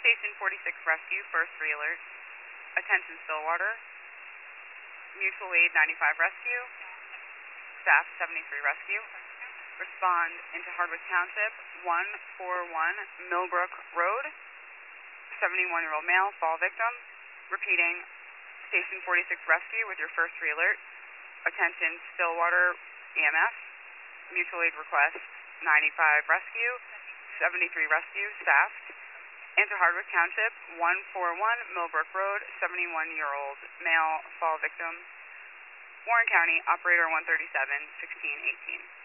Station 46 Rescue, first re-alert. Attention Stillwater. Mutual Aid 95 Rescue. Staff 73 Rescue. Respond into Hardwick Township, 141 Millbrook Road. 71-year-old male, fall victim. Repeating, Station 46 Rescue with your first re-alert. Attention Stillwater EMS. Mutual Aid request 95 Rescue, 73 Rescue, staffed. Into Hardwick Township, 141 Millbrook Road, 71-year-old male, fall victim. Warren County, operator 137, 1618.